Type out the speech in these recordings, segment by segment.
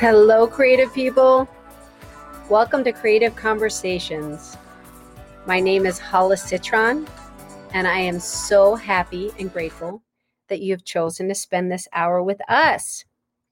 Hello, creative people. Welcome to Creative Conversations. My name is Hala Citron, and I am so happy and grateful that you have chosen to spend this hour with us.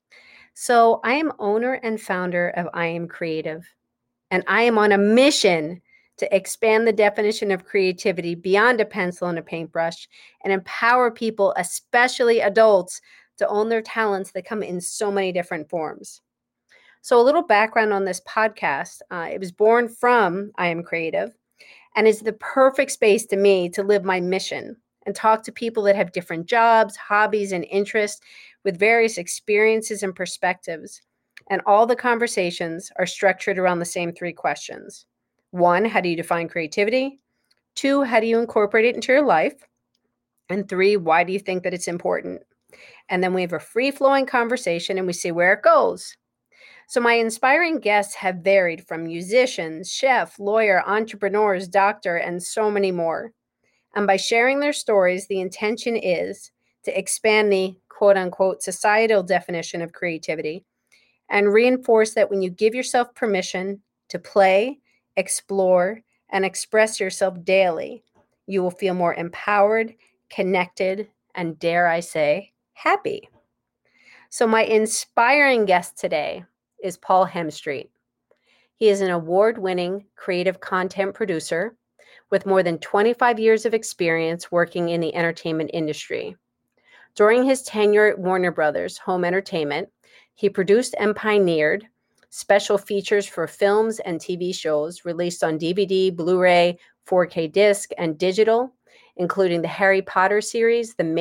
So, I am owner and founder of I Am Creative, and I am on a mission to expand the definition of creativity beyond a pencil and a paintbrush and empower people, especially adults, to own their talents that come in so many different forms. So, a little background on this podcast. It was born from I Am Creative and is the perfect space to me to live my mission and talk to people that have different jobs, hobbies, and interests with various experiences and perspectives. And all the conversations are structured around the same three questions. One, how do you define creativity? Two, how do you incorporate it into your life? And three, why do you think that it's important? And then we have a free flowing conversation and we see where it goes. So, my inspiring guests have varied from musicians, chef, lawyer, entrepreneurs, doctor, and so many more. And by sharing their stories, the intention is to expand the quote unquote societal definition of creativity and reinforce that when you give yourself permission to play, explore, and express yourself daily, you will feel more empowered, connected, and dare I say, happy. So, my inspiring guest today is Paul Hemstreet. He is an award-winning creative content producer with more than 25 years of experience working in the entertainment industry. During his tenure at Warner Brothers Home Entertainment, he produced and pioneered special features for films and TV shows released on DVD, Blu-ray, 4K disc, and digital, including the Harry Potter series, the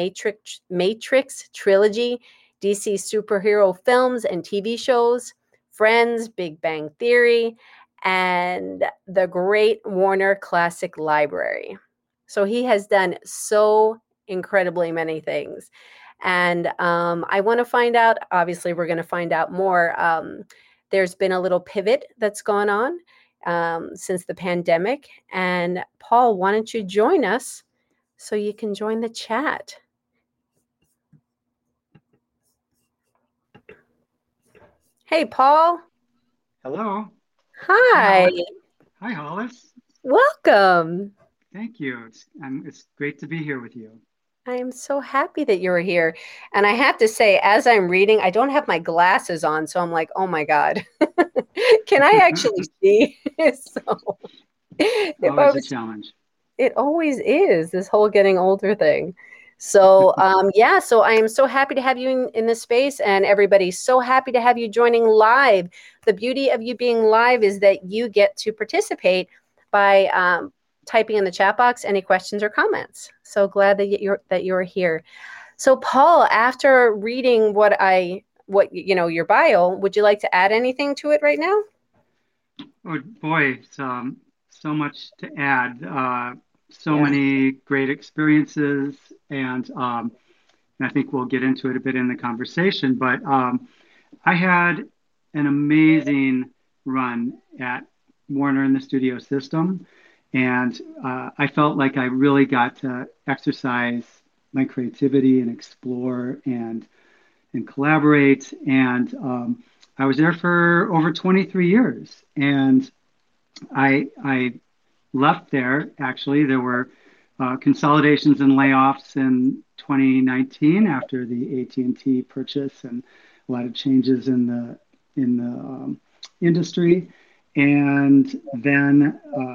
Matrix trilogy, DC superhero films and TV shows, Friends, Big Bang Theory, and the Great Warner Classic Library. So he has done so incredibly many things. And I want to find out, obviously, we're going to find out more. There's been a little pivot that's gone on since the pandemic. And Paul, why don't you join us so you can join the chat? Hey, Paul. Hello. Hi, Hi. Hollis. Hi, Hollis. Welcome. Thank you. It's great to be here with you. I am so happy that you're here. And I have to say, as I'm reading, I don't have my glasses on. So I'm like, oh my God, can I actually see? So if I Always a was, challenge. it always is this whole getting older thing. So yeah, so I am so happy to have you in this space, and everybody's so happy to have you joining live. The beauty of you being live is that you get to participate by typing in the chat box any questions or comments. So glad that you're here. So Paul, after reading what your bio, would you like to add anything to it right now? Oh boy, it's, so much to add. So Yeah. many great experiences, and I think we'll get into it a bit in the conversation. But I had an amazing run at Warner in the studio system, and I felt like I really got to exercise my creativity and explore and collaborate. And I was there for over 23 years, and I left there. Actually, there were consolidations and layoffs in 2019 after the AT&T purchase and a lot of changes in the industry. And then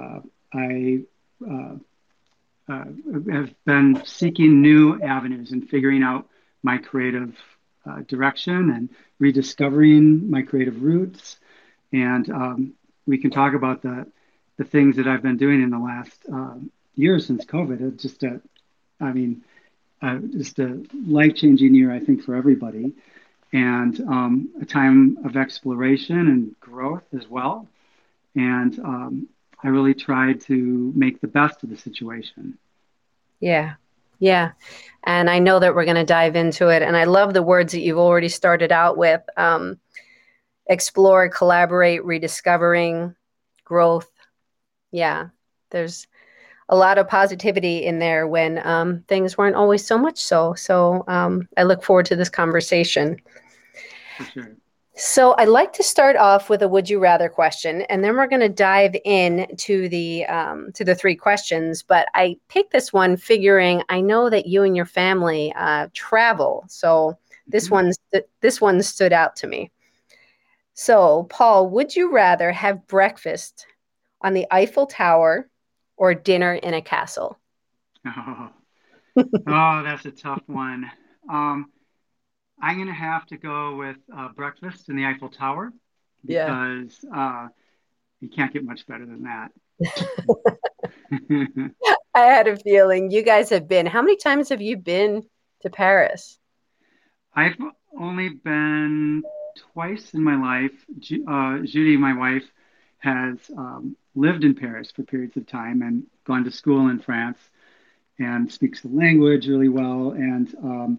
I uh, uh, have been seeking new avenues and figuring out my creative direction and rediscovering my creative roots. And we can talk about the things that I've been doing in the last year since COVID. It's I mean, just a life-changing year, I think, for everybody, and a time of exploration and growth as well. And I really tried to make the best of the situation. Yeah. Yeah. And I know that we're going to dive into it. And I love the words that you've already started out with. Explore, collaborate, rediscovering, growth. Yeah. There's a lot of positivity in there when things weren't always so much so. So I look forward to this conversation. For sure. So I like to start off with a would you rather question, and then we're going to dive in to the three questions. But I picked this one figuring I know that you and your family travel, so this Mhm. one this one stood out to me. So Paul, would you rather have breakfast on the Eiffel Tower or dinner in a castle? Oh, oh, that's a tough one. Um, I'm going to have to go with breakfast in the Eiffel Tower Yeah. because you can't get much better than that. I had a feeling you guys have been. How many times have you been to Paris? I've only been twice in my life. Judy, my wife, has lived in Paris for periods of time and gone to school in France and speaks the language really well. And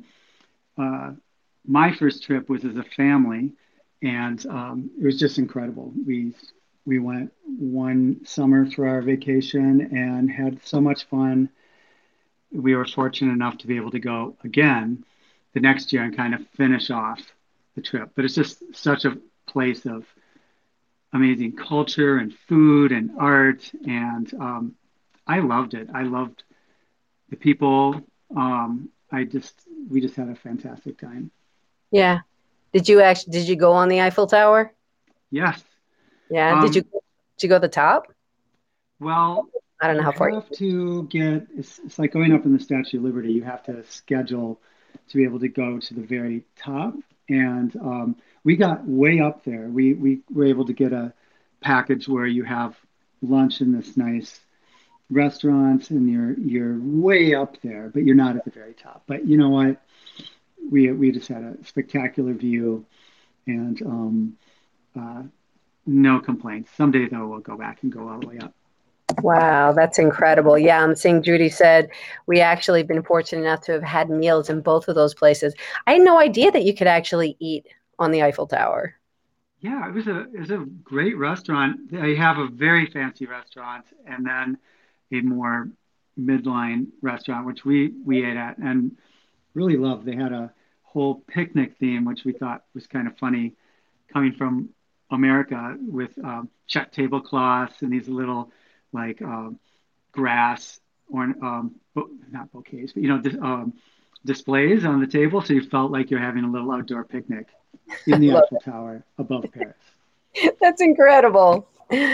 uh, my first trip was as a family, and it was just incredible. We went one summer for our vacation and had so much fun. We were fortunate enough to be able to go again the next year and kind of finish off the trip. But it's just such a place of amazing culture and food and art, and I loved it. I loved the people. I just we just had a fantastic time. Yeah. Did you go on the Eiffel Tower? Yes. Yeah. Um, Did you go to the top? well, I don't know you how far you have to get, it's like going up in the Statue of Liberty. You have to schedule to be able to go to the very top. And we got way up there. We were able to get a package where you have lunch in this nice restaurant and you're way up there, but you're not at the very top. But you know what? We just had a spectacular view and uh, no complaints. Someday though we'll go back and go all the way up. Wow, that's incredible. Yeah, I'm seeing Judy said we actually been fortunate enough to have had meals in both of those places. I had no idea that you could actually eat on the Eiffel Tower. Yeah, it was a great restaurant. They have a very fancy restaurant and then a more midline restaurant, which we ate at and really loved. They had a whole picnic theme, which we thought was kind of funny, coming from America with check tablecloths and these little like grass or not bouquets, but displays on the table, so you felt like you're having a little outdoor picnic in the Look, Eiffel Tower above Paris. that's incredible.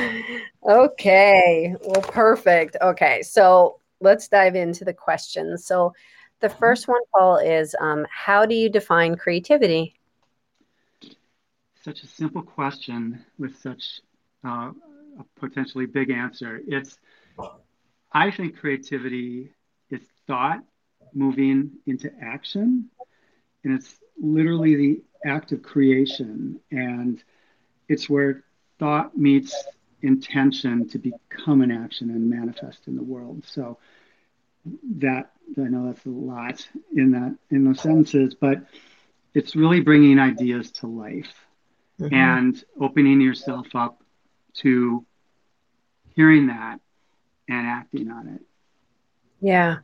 Okay, well, perfect. Okay, so let's dive into the questions. So the Mhm. first one, Paul, is how do you define creativity? Such a simple question with such a potentially big answer. I think creativity is thought moving into action, and it's literally the act of creation, and it's where thought meets intention to become an action and manifest in the world. So that I know that's a lot in those sentences, but it's really bringing ideas to life Mhm. and opening yourself up to hearing that and acting on it. Yeah.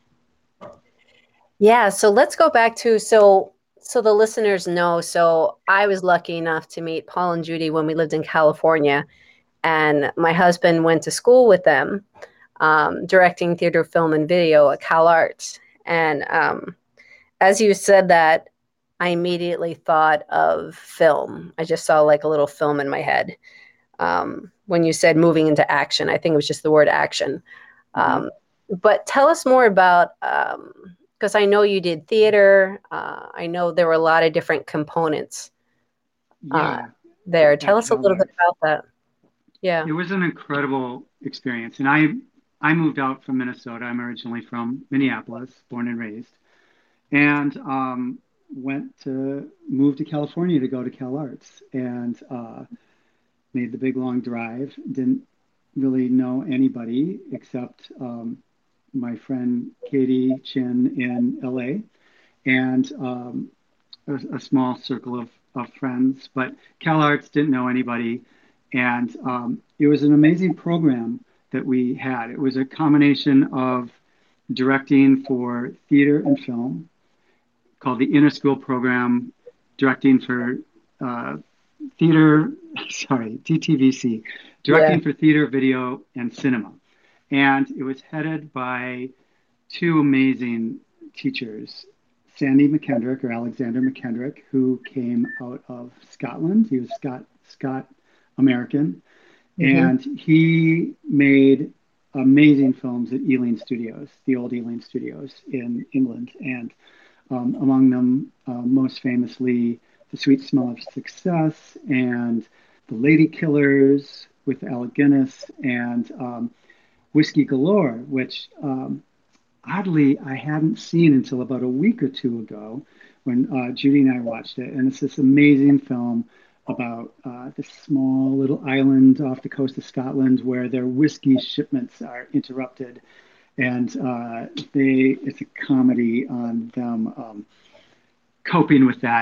Yeah, so let's go back to so the listeners know. So I was lucky enough to meet Paul and Judy when we lived in California, and my husband went to school with them, directing theater, film, and video at Cal Arts. And as you said that, I immediately thought of film. I just saw like a little film in my head. When you said moving into action, I think it was just the word action. Mm-hmm. Um, but tell us more about, because I know you did theater. I know there were a lot of different components uh, Yeah, there. Tell at us a little bit CalArts. about that. Yeah. It was an incredible experience. And I moved out from Minnesota. I'm originally from Minneapolis, born and raised, and went to move to California to go to CalArts and made the big long drive. Didn't really know anybody except my friend Katie Chin in LA and a small circle of friends. But CalArts didn't know anybody. And it was an amazing program that we had. It was a combination of directing for theater and film called the Inner School Program, directing for theater, sorry, DTVC, Yeah. directing for theater, video, and cinema. And it was headed by two amazing teachers, Sandy McKendrick or Alexander McKendrick, who came out of Scotland. He was Scott American, Hmm. and he made amazing films at Ealing Studios, the old Ealing Studios in England, and among them, most famously, The Sweet Smell of Success and The Lady Killers with Alec Guinness and Whiskey Galore, which oddly I hadn't seen until about a week or two ago when Judy and I watched it. And it's this amazing film about this small little island off the coast of Scotland where their whiskey shipments are interrupted. And it's a comedy on them coping with that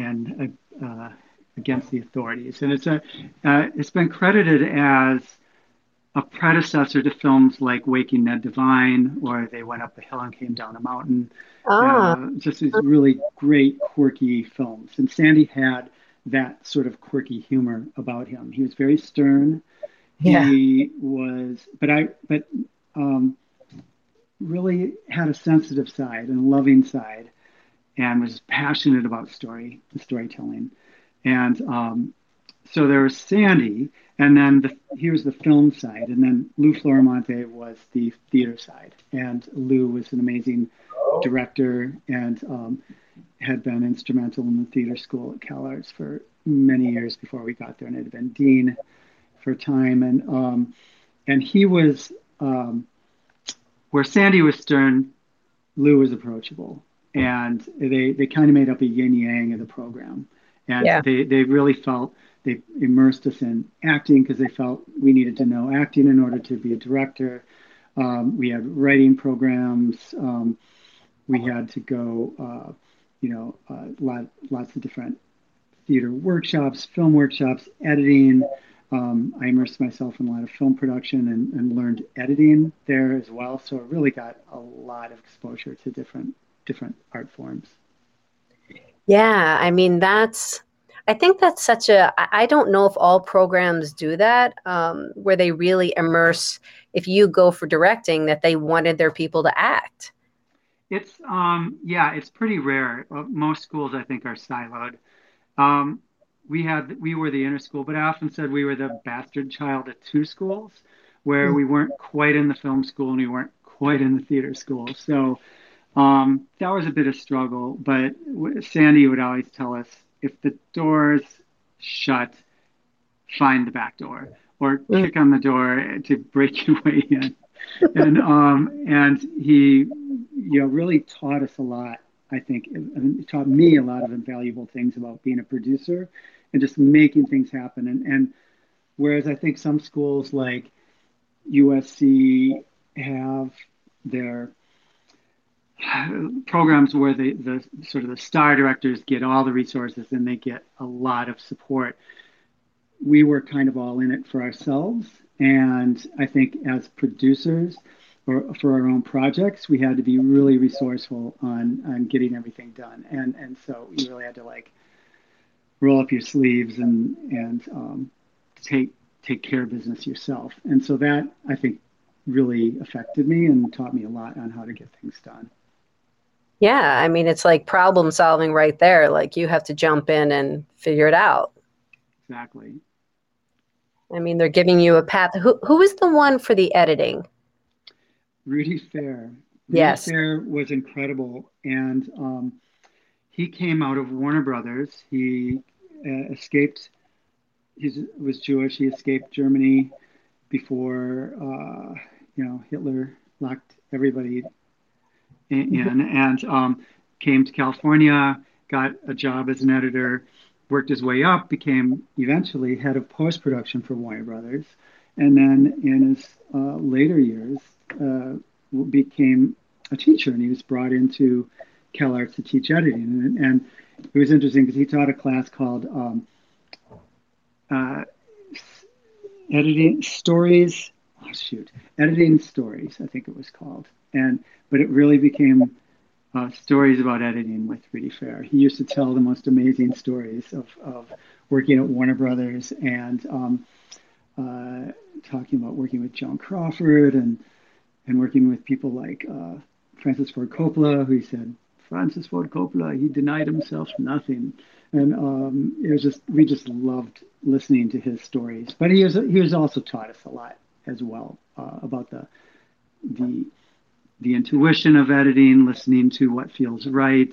and against the authorities. And it's been credited as a predecessor to films like Waking Ned Devine or They Went Up a Hill and Came Down a Mountain. Ah, Just these really great, quirky films. And Sandy had that sort of quirky humor about him. He was very stern. yeah. He was, but um, really had a sensitive side and a loving side, and was passionate about storytelling. And so there was Sandy, and then here's the film side, and then Lou Florimonte was the theater side. And Lou was an amazing director and had been instrumental in the theater school at CalArts for many years before we got there, and had been dean for a time. And he was where Sandy was stern, Lou was approachable, and they kind of made up a yin yang of the program, and Yeah. they really felt they immersed us in acting because they felt we needed to know acting in order to be a director. We had writing programs. We had to go, lots of different theater workshops, film workshops, editing. I immersed myself in a lot of film production and learned editing there as well. So I really got a lot of exposure to different art forms. Yeah. I mean, I think that's I don't know if all programs do that, where they really immerse, if you go for directing, that they wanted their people to act. Yeah, it's pretty rare. Most schools I think are siloed. Um, we were the inner school, but I often said we were the bastard child at two schools, where we weren't quite in the film school and we weren't quite in the theater school. So that was a bit of struggle. But Sandy would always tell us if the door's shut, find the back door or Mm. kick on the door to break your way in. And he, really taught us a lot. I think it taught me a lot of invaluable things about being a producer and just making things happen. And whereas I think some schools like USC have their programs where the sort of the star directors get all the resources and they get a lot of support. We were kind of all in it for ourselves. And I think as producers or for our own projects, we had to be really resourceful on getting everything done. And so you really had to like roll up your sleeves and take take care of business yourself. And so that I think really affected me and taught me a lot on how to get things done. Yeah. I mean, it's like problem solving right there. Like you have to jump in and figure it out. Exactly. I mean, they're giving you a path. Who is the one for the editing? Rudy Fair. Rudy Yes. Fair was incredible, and he came out of Warner Brothers. He escaped. He was Jewish. He escaped Germany before Hitler locked everybody in, and came to California. Got a job as an editor. Worked his way up. Became eventually head of post production for Warner Brothers, and then in his later years uh, became a teacher, and he was brought into CalArts to teach editing, and it was interesting because he taught a class called uh, editing stories. Oh shoot, editing stories, I think it was called. And but it really became stories about editing with Rudy Fair. He used to tell the most amazing stories of working at Warner Brothers and uh, talking about working with Joan Crawford and working with people like Francis Ford Coppola, who he said, Francis Ford Coppola, he denied himself nothing. And it was just, we just loved listening to his stories. But he was also taught us a lot as well about the the intuition of editing, listening to what feels right,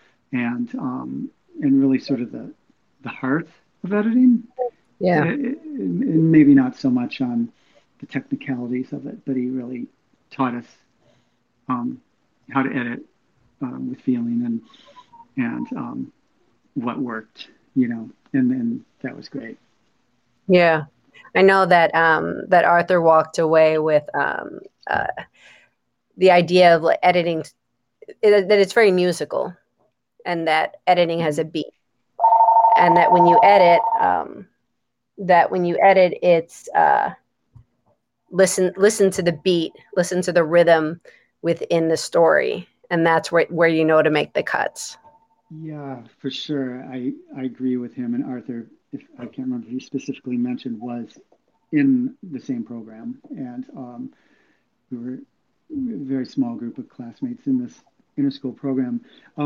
and really sort of the heart of editing. Yeah. And maybe not so much on the technicalities of it, but he really taught us um, how to edit with feeling and what worked, and that was great. Yeah. I know that that Arthur walked away with uh, the idea of like editing that it's very musical and that editing has Mm-hmm. a beat and that when you edit it's listen to the beat, listen to the rhythm within the story, and that's where you know to make the cuts. Yeah, for sure. I agree with him. And Arthur, if I can't remember if he specifically mentioned, was in the same program. And we were a very small group of classmates in this interschool program.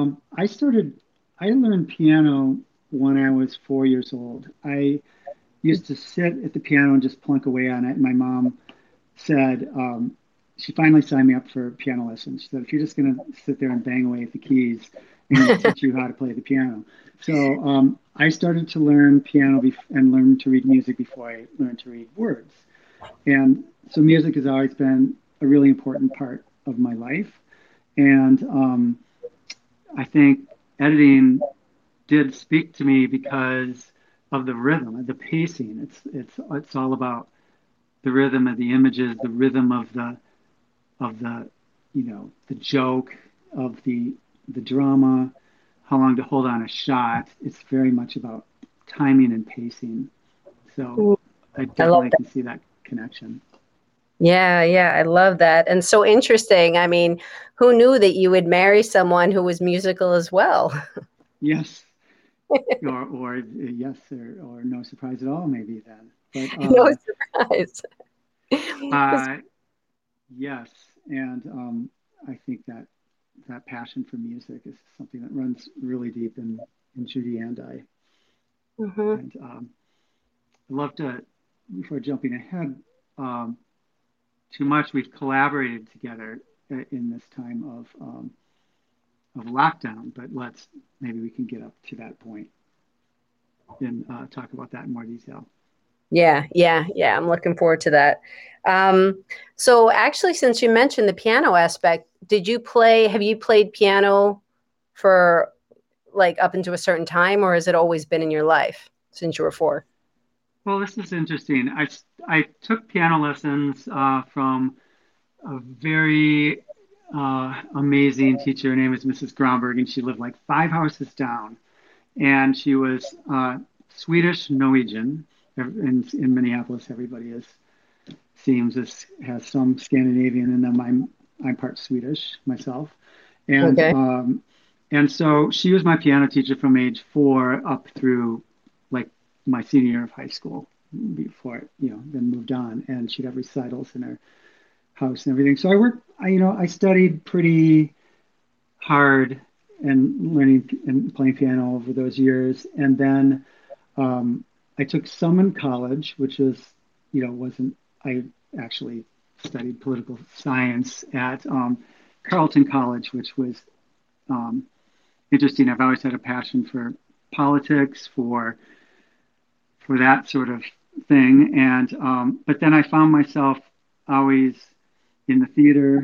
I learned piano when I was 4 years old. I used to sit at the piano and just plunk away on it. And my mom said, she finally signed me up for piano lessons. She said, if you're just going to sit there and bang away at the keys, I'm going to teach you how to play the piano. So I started to learn piano and learn to read music before I learned to read words. And so music has always been a really important part of my life. And I think editing did speak to me because of the rhythm, the pacing. It's all about the rhythm of the images, the rhythm of the the joke, of the drama, how long to hold on a shot. It's very much about timing and pacing. So I I love definitely that. can see that connection. Yeah, yeah, I love that. And so interesting. I mean, who knew that you would marry someone who was musical as well? Yes, or yes, or no surprise at all, maybe then. But No surprise. uh, yes, and I think that passion for music is something that runs really deep in Judy and I. Mhm. And I'd love to, before jumping ahead um, too much, we've collaborated together in this time of lockdown. But maybe we can get up to that point and talk about that in more detail. Yeah, yeah, yeah. I'm looking forward to that. So actually, since you mentioned the piano aspect, have you played piano for like up into a certain time, or has it always been in your life since you were four? Well, this is interesting. I took piano lessons from a very amazing teacher. Her name is Mrs. Gromberg, and she lived like five houses down. And she was Swedish Norwegian. In Minneapolis, everybody is seems has some Scandinavian in them. I'm part Swedish myself, and Okay. and so she was my piano teacher from age 4 up through like my senior year of high school. Before then moved on, and she'd have recitals in her house and everything. So I studied pretty hard and learning and playing piano over those years, and then um, I took some in college, which is, wasn't, I actually studied political science at Carleton College, which was um, interesting. I've always had a passion for politics, for that sort of thing. And but then I found myself always in the theater,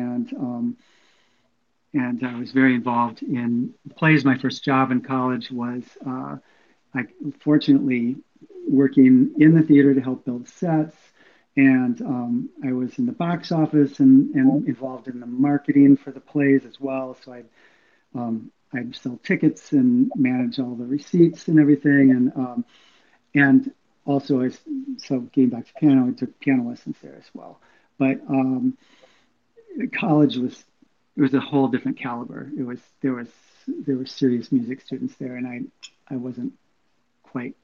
and I was very involved in plays. My first job in college was I fortunately working in the theater to help build sets. And I was in the box office and involved in the marketing for the plays as well. So I'd sell tickets and manage all the receipts and everything. And also, so getting back to piano, I took piano lessons there as well. But college was it was a whole different caliber. There were serious music students there, and I wasn't quite.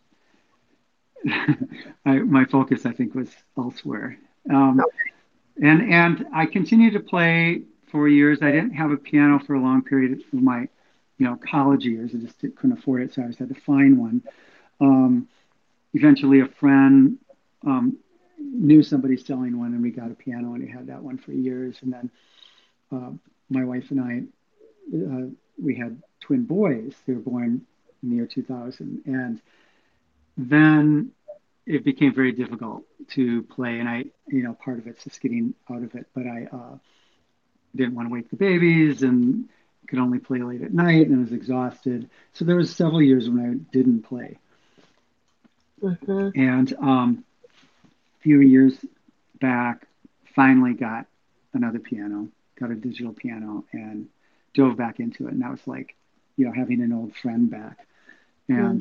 My focus, I think, was elsewhere. Um, and I continued to play for years. I didn't have a piano for a long period of my, college years. I just couldn't afford it, so I always had to find one. Um, Eventually, a friend um, knew somebody selling one, and we got a piano, and we had that one for years. And then uh, my wife and I, we had twin boys. They were born in the year 2000, and then it became very difficult to play. And part of it's just getting out of it. But I didn't want to wake the babies, and could only play late at night, and was exhausted. So there was several years when I didn't play. Mm-hmm. And a few years back, finally got another piano, got a digital piano, and dove back into it. And that was like, having an old friend back. And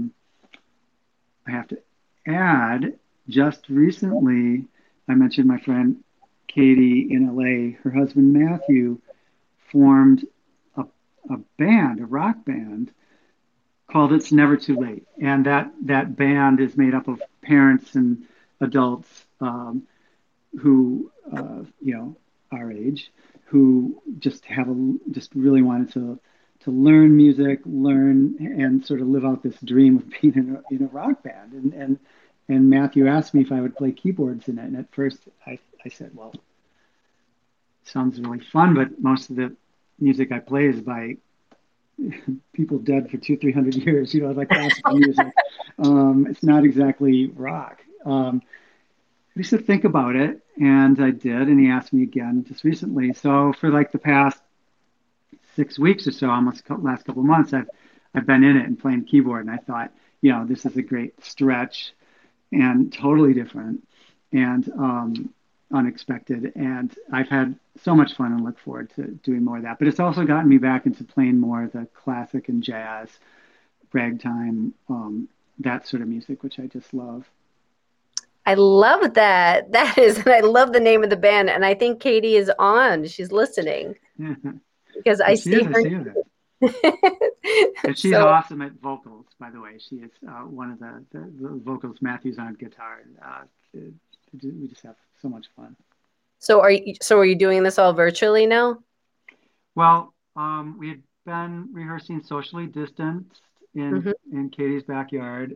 I have to add, just recently, I mentioned my friend Katie in LA. Her husband Matthew formed a, a band, a rock band called It's Never Too Late. And that band is made up of parents and adults who, our age, who just really wanted to learn music, learn and sort of live out this dream of being in a rock band. And Matthew asked me if I would play keyboards in it. And at first I said, well, sounds really fun, but most of the music I play is by people dead for 200-300 years, like classical music. It's not exactly rock. He said, think about it. And I did. And he asked me again just recently. So for like the past 6 weeks or so, almost last couple of months, I've been in it and playing keyboard. And I thought, this is a great stretch and totally different and unexpected. And I've had so much fun and look forward to doing more of that. But it's also gotten me back into playing more of the classic and jazz, ragtime, that sort of music, which I just love. I love that. And I love the name of the band. And I think Katie is on. She's listening because I She see is. I her. see her. And she's So, awesome at vocals, by the way. She is one of the vocals. Matthew's on guitar. We just have so much fun. so are you doing this all virtually now? Well, we had been rehearsing socially distanced Mm-hmm. in Katie's backyard,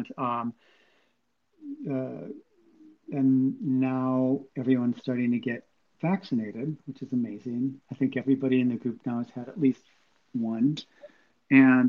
uh, and now everyone's starting to get vaccinated, which is amazing. I think everybody in the group now has had at least one. And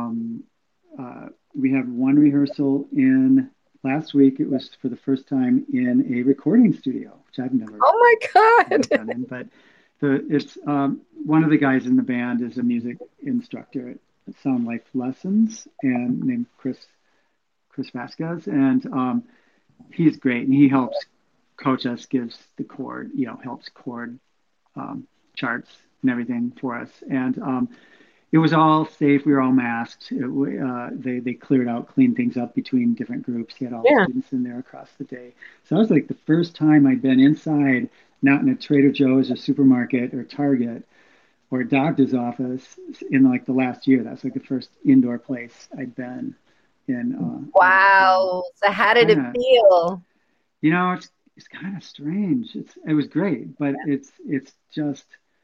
we had one rehearsal in last week. It was for the first time in a recording studio, which I've Oh my never God. done in. But it's one of the guys in the band is a music instructor at Sound Life Lessons, and named Chris Vasquez, and he's great, and he helps coach us, gives the chord, helps chord charts and everything for us, and it was all safe. We were all masked. They cleared out, cleaned things up between different groups. He had all the Yeah. students in there across the day. So that was like the first time I'd been inside, not in a Trader Joe's or supermarket or Target or a doctor's office in like the last year. That's like the first indoor place I'd been in that long. Wow. So how did it Kind of, feel? it's kind of strange. It was great, but it's just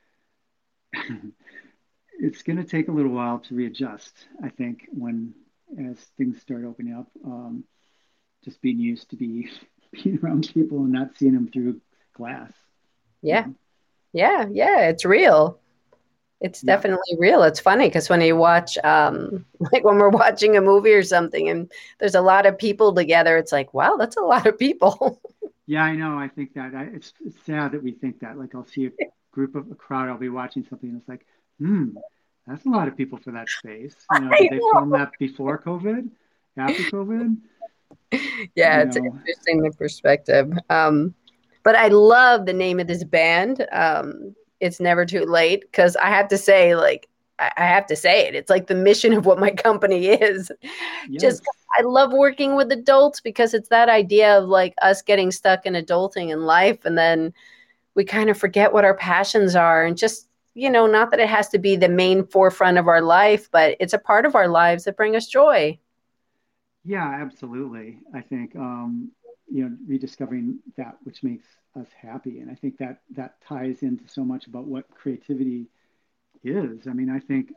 it's going to take a little while to readjust. I think as things start opening up, just being used to being around people and not seeing them through glass. You Yeah. know? Yeah. Yeah. It's real. It's Yeah, definitely real. It's funny because when you watch, like when we're watching a movie or something and there's a lot of people together, it's like, wow, that's a lot of people. yeah, I know. I think that it's sad that we think that. Like I'll see a crowd. I'll be watching something, and it's like, that's a lot of people for that space. Did I they film know. that before COVID, after COVID? Yeah, You it's know, interesting the perspective. But I love the name of this band. It's Never Too Late because I have to say, like, I have to say it. It's like the mission of what my company is. yes, Just I love working with adults because it's that idea of like us getting stuck in adulting in life, and then we kind of forget what our passions are, and just not that it has to be the main forefront of our life, but it's a part of our lives that bring us joy. Yeah, absolutely. I think rediscovering that which makes us happy, and I think that ties into so much about what creativity is. I mean, I think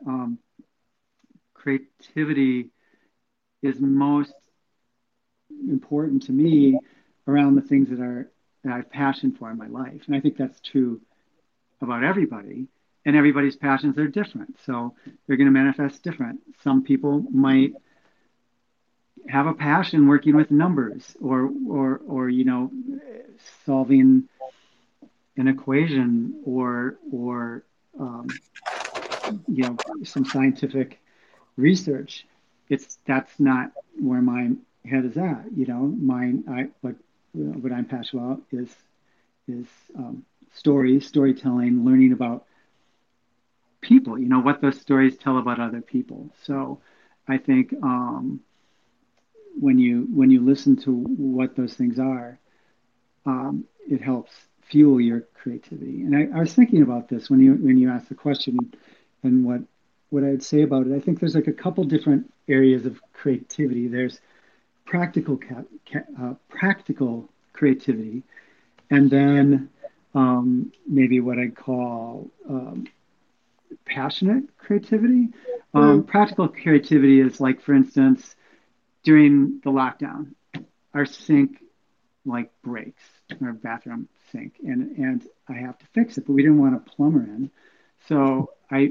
creativity is most important to me around the things that I have passion for in my life, and I think that's true about everybody. And everybody's passions are different, so they're going to manifest different. Some people might have a passion working with numbers or solving an equation or some scientific research. That's not where my head is at. Mine I what I'm passionate about is storytelling, learning about people. What those stories tell about other people. So I think when you listen to what those things are, it helps fuel your creativity. And I was thinking about this when you asked the question, and what I'd say about it. I think there's like a couple different areas of creativity. There's practical creativity, and then maybe what I'd call passionate creativity. Mm. Practical creativity is like, for instance, during the lockdown, our sink like breaks, our bathroom sink, and I have to fix it, but we didn't want a plumber in, so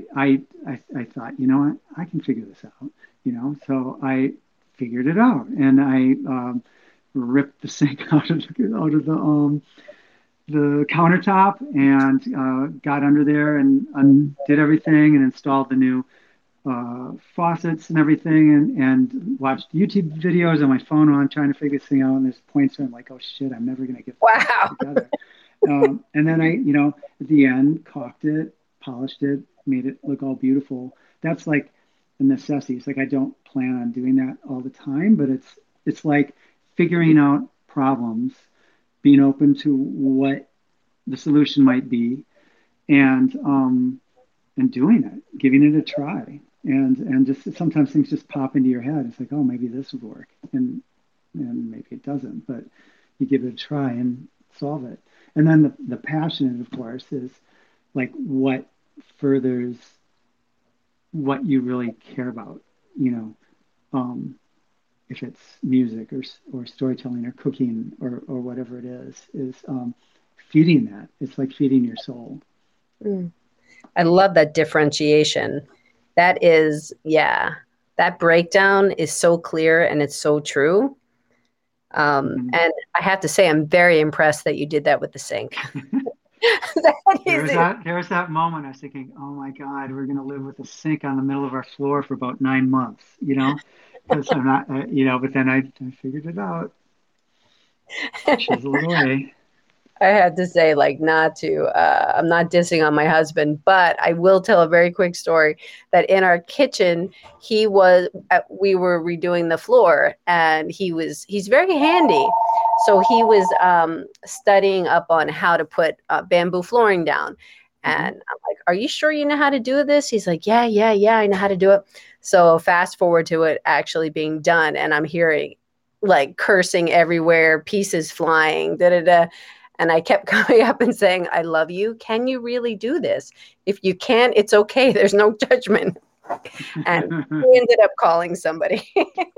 I thought, what, I can figure this out, so I figured it out, and I ripped the sink out of the countertop and got under there and undid everything and installed the new faucets and everything and watched YouTube videos on my phone while I'm trying to figure this thing out. And there's points where I'm like, oh shit, I'm never going to get this Wow. together. And then at the end, caulked it, polished it, made it look all beautiful. That's like a necessity. It's like I don't plan on doing that all the time, but it's like figuring out problems, being open to what the solution might be, and doing it, giving it a try, and just sometimes things just pop into your head. It's like, oh, maybe this would work, and maybe it doesn't, but you give it a try and solve it. And then the passion, of course, is like what furthers what you really care about. You know, if it's music or storytelling or cooking or whatever it is feeding that. It's like feeding your soul. Mm. I love that differentiation. That is, yeah, that breakdown is so clear and it's so true. Mm-hmm. And I have to say, I'm very impressed that you did that with the sink. That There is was it. that moment I was thinking, oh my God, we're going to live with a sink on the middle of our floor for about 9 months, because I'm not, but then I figured it out, chiseled it away. I had to say, like, not to, I'm not dissing on my husband, but I will tell a very quick story that in our kitchen, we were redoing the floor and he's very handy. So he was studying up on how to put bamboo flooring down. Mm-hmm. And I'm like, are you sure you know how to do this? He's like, yeah, yeah, yeah, I know how to do it. So fast forward to it actually being done. And I'm hearing like cursing everywhere, pieces flying, da da da. And I kept coming up and saying, I love you. Can you really do this? If you can't, it's okay. There's no judgment. And he ended up calling somebody.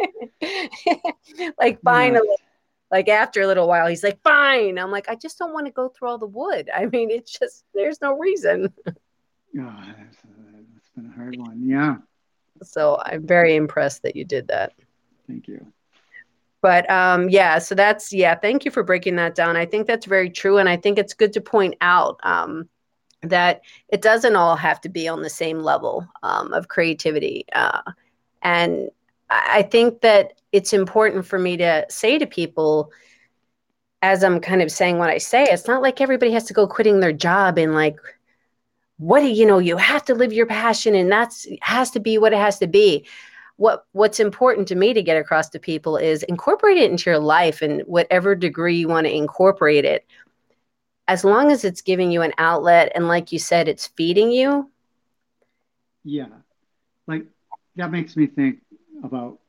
Like Yes. finally, like after a little while, he's like, fine. I'm like, I just don't want to go through all the wood. I mean, it's just, there's no reason. Oh, that's been a hard one. Yeah. So I'm very impressed that you did that. Thank you. But yeah, so yeah, thank you for breaking that down. I think that's very true. And I think it's good to point out that it doesn't all have to be on the same level of creativity. And I think that it's important for me to say to people, as I'm kind of saying what I say, it's not like everybody has to go quitting their job and like, what do you know, you have to live your passion and that's has to be what it has to be. What's important to me to get across to people is incorporate it into your life in whatever degree you want to incorporate it. as long as it's giving you an outlet and like you said, it's feeding you. Yeah, like that makes me think about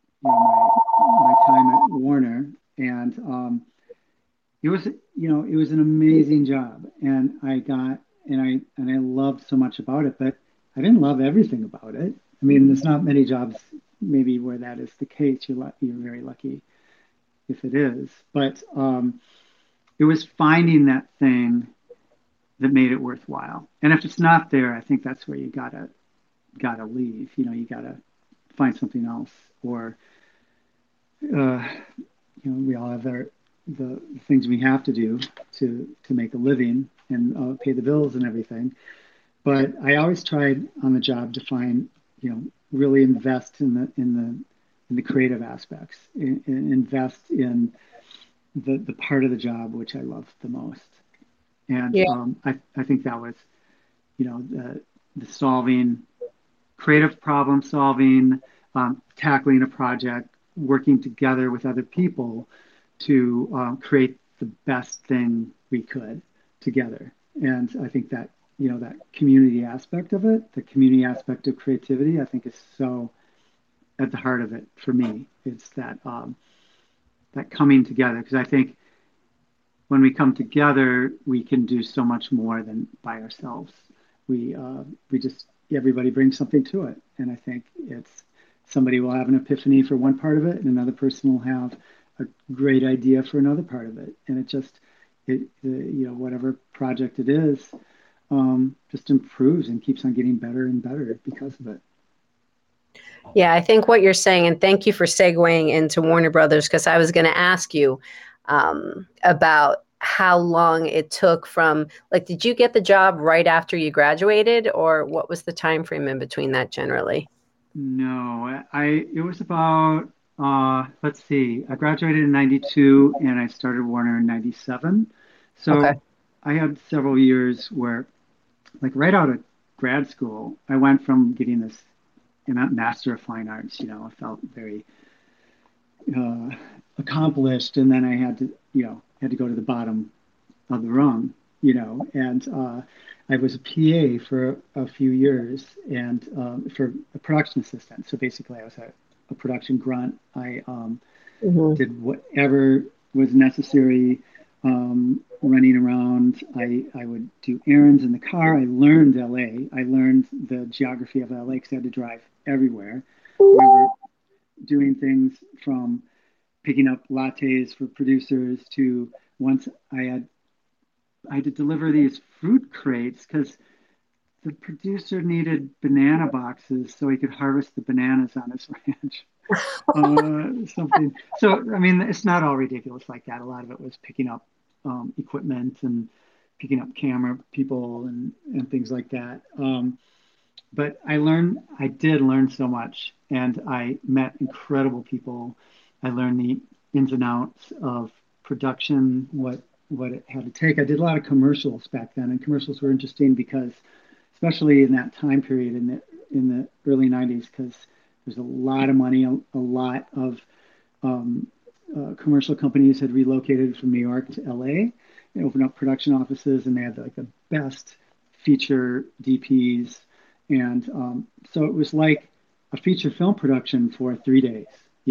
my time at Warner, and it was it was an amazing job, and I loved so much about it, but I didn't love everything about it. I mean, there's not many jobs maybe where that is the case. You're very lucky if it is, but it was finding that thing that made it worthwhile. And if it's not there, I think that's where you gotta leave. You gotta find something else, or uh, we all have the things we have to do to make a living and pay the bills and everything. But I always tried on the job to find, really invest in the creative aspects, invest in the part of the job which I love the most. And Yeah. I think that was, the solving, creative problem solving, tackling a project, working together with other people to create the best thing we could together. And I think that, that community aspect of it, the community aspect of creativity, I think is so at the heart of it for me. It's that coming together, because I think when we come together, we can do so much more than by ourselves. We just everybody brings something to it, and I think it's somebody will have an epiphany for one part of it, and another person will have a great idea for another part of it, and whatever project it is, just improves and keeps on getting better and better because of it. Yeah, I think what you're saying, and thank you for segueing into Warner Brothers, because I was going to ask you about how long it took from, like, did you get the job right after you graduated, or what was the time frame in between that generally? No, it was about let's see, I graduated in 92 and I started Warner in 97. Okay. So I had several years where, like right out of grad school, I went from getting this Master of Fine Arts, I felt very uh, accomplished, and then I had to go to the bottom of the rung, and I was a PA for a few years and for a production assistant. So basically, I was a production grunt. I Hmm. did whatever was necessary, running around. I would do errands in the car. I learned LA. I learned the geography of LA because I had to drive everywhere. I remember doing things from picking up lattes for producers to once I had to deliver these fruit crates because the producer needed banana boxes so he could harvest the bananas on his ranch. Something. So, I mean, it's not all ridiculous like that. A lot of it was picking up equipment and picking up camera people and things like that. But I did learn so much, and I met incredible people. I learned the ins and outs of production, what it had to take. I did a lot of commercials back then, and commercials were interesting because, especially in that time period in the early '90s, because there's a lot of money, a lot of um, commercial companies had relocated from New York to LA and opened up production offices, and they had like the best feature DPs, and so it was like a feature film production for 3 days.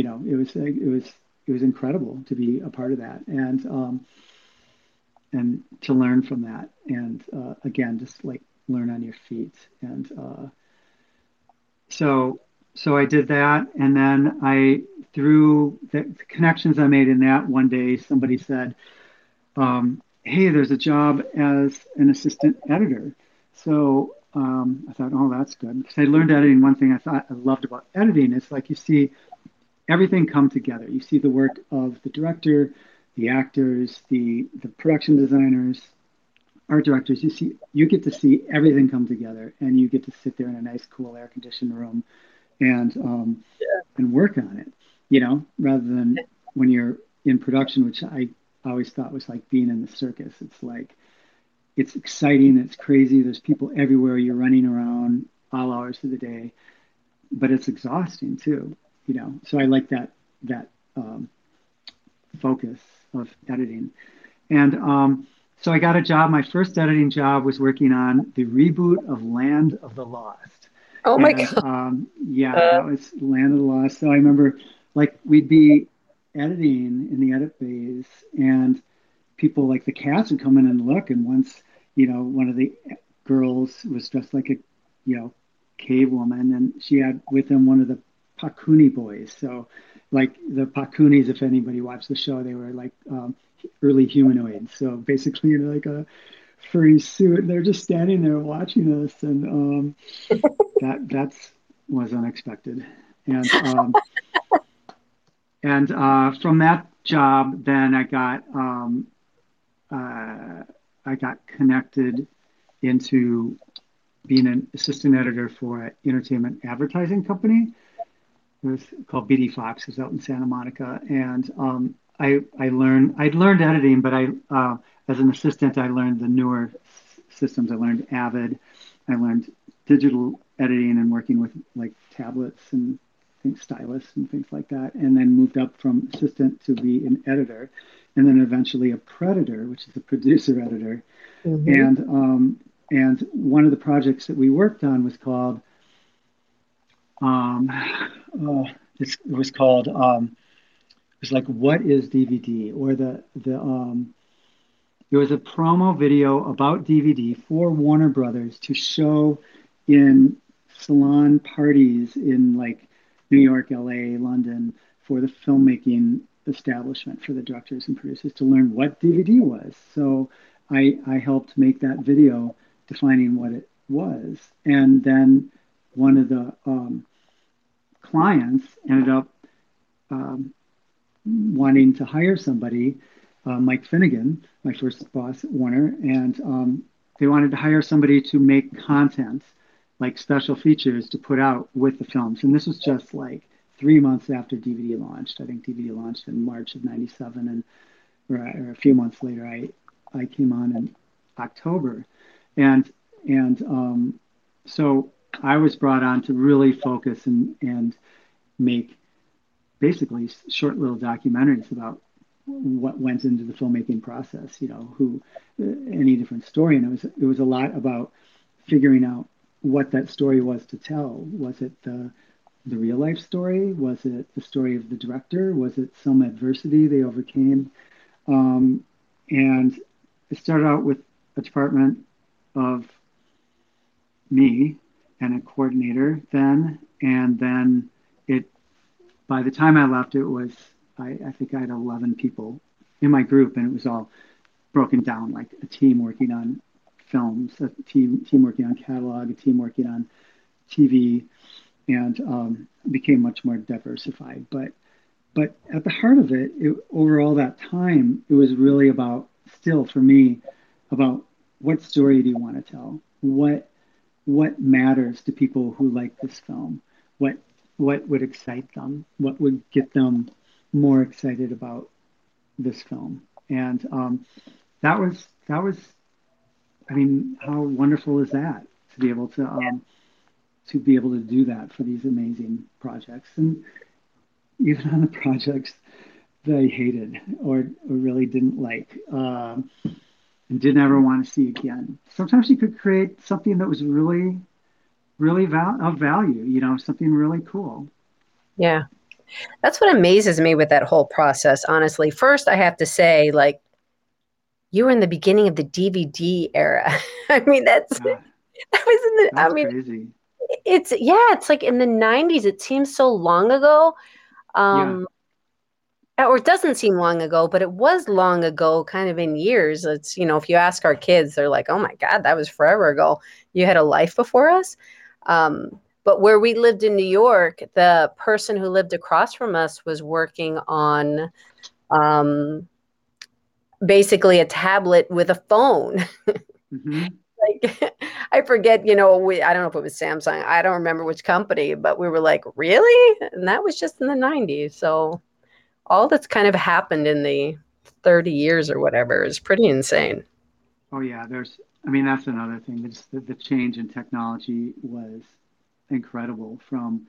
It was incredible to be a part of that, and to learn from that, and again, just like learn on your feet, and so so I did that, and then through the connections I made in that, one day somebody said, "Hey, there's a job as an assistant editor." So I thought, "Oh, that's good," because I learned editing. One thing I thought I loved about editing is like you see everything come together. You see the work of the director, the actors, the production designers, art directors. You get to see everything come together, and you get to sit there in a nice, cool, air conditioned room and work on it. Rather than when you're in production, which I always thought was like being in the circus. It's like it's exciting, it's crazy. There's people everywhere. You're running around all hours of the day, but it's exhausting too. So I like that focus of editing. And So I got a job. My first editing job was working on the reboot of Land of the Lost. Oh my And God. yeah, that was Land of the Lost. So I remember like we'd be editing in the edit bays and people like the cats would come in and look. And once, one of the girls was dressed like a, cave woman and she had with them one of the Pakuni boys. So like the Pakunis, if anybody watched the show, they were like early humanoids. So basically, like a furry suit. And they're just standing there watching us. And that's was unexpected. And from that job, then I got connected into being an assistant editor for an entertainment advertising company. It was called BD Fox. It was out in Santa Monica, and I'd learned editing, but I as an assistant I learned the newer systems. I learned Avid, I learned digital editing and working with like tablets and things, stylus and things like that, and then moved up from assistant to be an editor, and then eventually a predator, which is a producer editor, Hmm. and one of the projects that we worked on was called um, oh, it was called it was like what is DVD or the it was a promo video about DVD for Warner Brothers to show in salon parties in like New York, LA, London for the filmmaking establishment for the directors and producers to learn what DVD was. So I helped make that video defining what it was. And then one of the clients ended up um, wanting to hire somebody, Mike Finnegan, my first boss at Warner, and they wanted to hire somebody to make content, like special features to put out with the films. And this was just like 3 months after DVD launched. I think DVD launched in March of '97, and or a few months later, I came on in October, and and so I was brought on to really focus and make basically short little documentaries about what went into the filmmaking process, who any different story. And it was a lot about figuring out what that story was to tell. Was it the real life story? Was it the story of the director? Was it some adversity they overcame? Um, and it started out with a department of me and a coordinator then, and then it by the time I left, it was I think I had 11 people in my group, and it was all broken down like a team working on films, a team working on catalog, a team working on TV, and became much more diversified. But at the heart of it, over all that time, it was really about still for me about what story do you want to tell? What matters to people who like this film? What what would excite them? What would get them more excited about this film? And that was, I mean, how wonderful is that to be able to do that for these amazing projects, and even on the projects that I hated or really didn't like. And didn't ever want to see again. Sometimes you could create something that was really of value, something really cool. Yeah. That's what amazes me with that whole process, honestly. First, I have to say, like, you were in the beginning of the DVD era. I mean, Yeah, that was in the, I that's mean, crazy. it's like in the 90s. It seems so long ago. Yeah, Um, or it doesn't seem long ago, but it was long ago, kind of in years. If you ask our kids, they're like, oh my God, that was forever ago. You had a life before us. But where we lived in New York, the person who lived across from us was working on um, basically a tablet with a phone. hmm Like, I forget, I don't know if it was Samsung. I don't remember which company, but we were like, really? And that was just in the 90s. So all that's kind of happened in the 30 years or whatever is pretty insane. Oh yeah, I mean, that's another thing. The change in technology was incredible from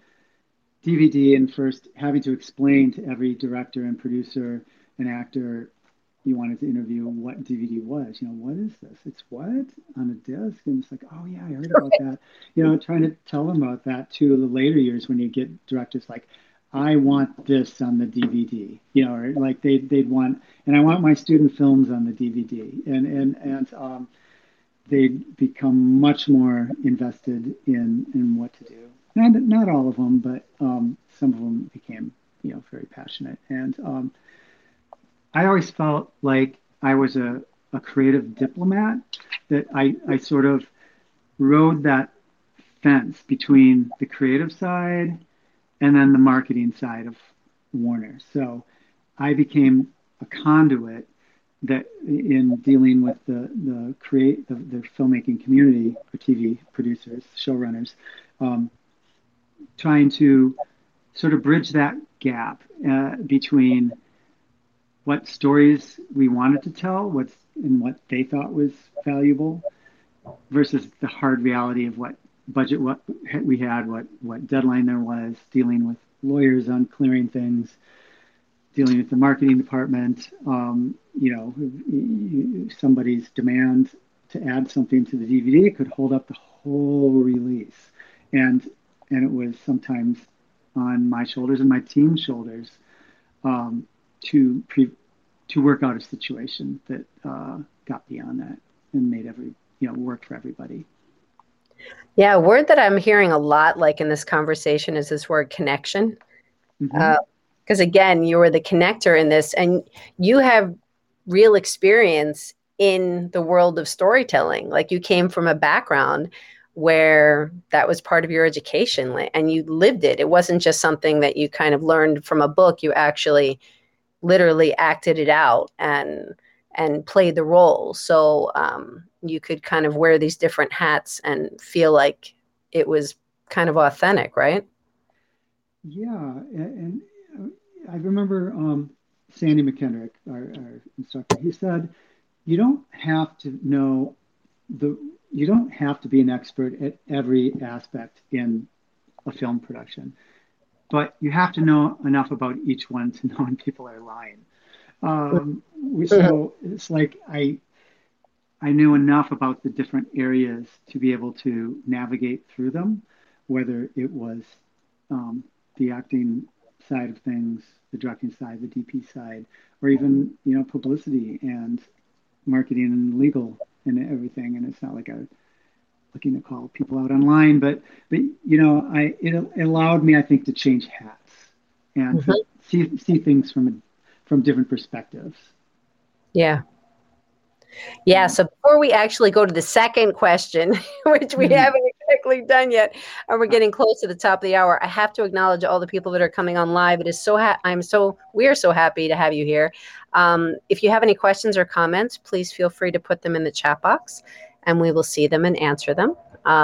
DVD and first having to explain to every director and producer and actor you wanted to interview what DVD was. What is this? It's what on a disc? And it's like, oh yeah, I heard about that. Trying to tell them about that to the later years when you get directors like, I want this on the DVD, or like they'd want, and I want my student films on the DVD, and they'd become much more invested in what to do. Not all of them, but some of them became very passionate. And I always felt like I was a creative diplomat, that I sort of rode that fence between the creative side and then the marketing side of Warner. So I became a conduit that in dealing with the filmmaking community for TV producers, showrunners, um, trying to sort of bridge that gap between what stories we wanted to tell, what they thought was valuable, versus the hard reality of what budget what we had, what deadline there was, dealing with lawyers on clearing things, dealing with the marketing department. Somebody's demand to add something to the DVD could hold up the whole release, and it was sometimes on my shoulders and my team's shoulders, um, to to work out a situation that got beyond that and made worked for everybody. Yeah, a word that I'm hearing a lot, like in this conversation, is this word connection. Mm-hmm. Because again, you were the connector in this, and you have real experience in the world of storytelling. Like you came from a background where that was part of your education and you lived it. It wasn't just something that you kind of learned from a book. You actually literally acted it out and played the role. So you could kind of wear these different hats and feel like it was kind of authentic, right? Yeah, and I remember Sandy McKendrick, our instructor. He said, "You don't have to know the. You don't have to be an expert at every aspect in a film production, but you have to know enough about each one to know when people are lying." So it's like I knew enough about the different areas to be able to navigate through them, whether it was um, the acting side of things, the directing side, the DP side, or even publicity and marketing and legal and everything. And it's not like I was looking to call people out online, but I it allowed me, I think, to change hats and to Mhm. see things from different perspectives. Yeah. Yeah. And So before we actually go to the second question, which we haven't exactly done yet, and we're getting close to the top of the hour, I have to acknowledge all the people that are coming on live. It is so we are so happy to have you here. If you have any questions or comments, please feel free to put them in the chat box, and we will see them and answer them.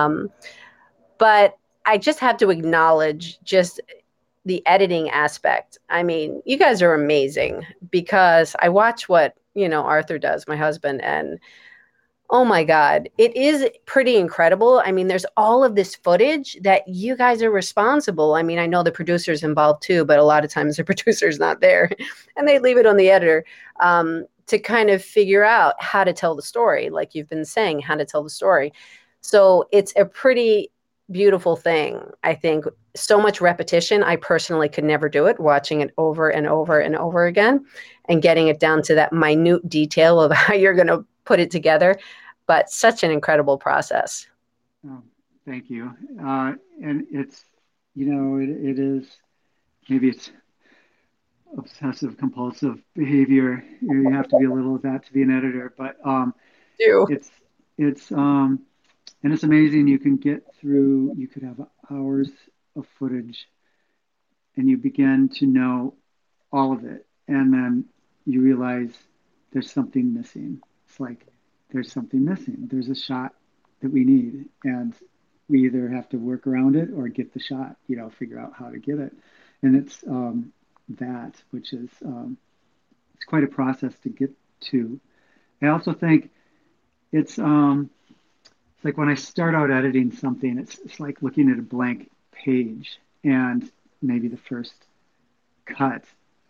But I just have to acknowledge just the editing aspect. I mean, you guys are amazing because I watch what Arthur does, my husband, and oh my God, it is pretty incredible. I mean, there's all of this footage that you guys are responsible. I mean, I know the producer's involved too, but a lot of times the producer's not there and they leave it on the editor to kind of figure out how to tell the story, like you've been saying, how to tell the story. So it's a pretty beautiful thing, I think. So much repetition. I personally could never do it, watching it over and over and over again and getting it down to that minute detail of how you're going to put it together, but such an incredible process. oh, thank you. And it's it is, maybe it's obsessive compulsive behavior. You have to be a little of that to be an editor, but Do. it's it's and it's amazing. You can get through. You could have hours of footage, and you begin to know all of it, and then you realize there's something missing. It's like there's something missing. There's a shot that we need, and we either have to work around it or get the shot. Figure out how to get it, and it's that which is it's quite a process to get to. I also think it's it's like when I start out editing something, it's like looking at a blank page, and maybe the first cut,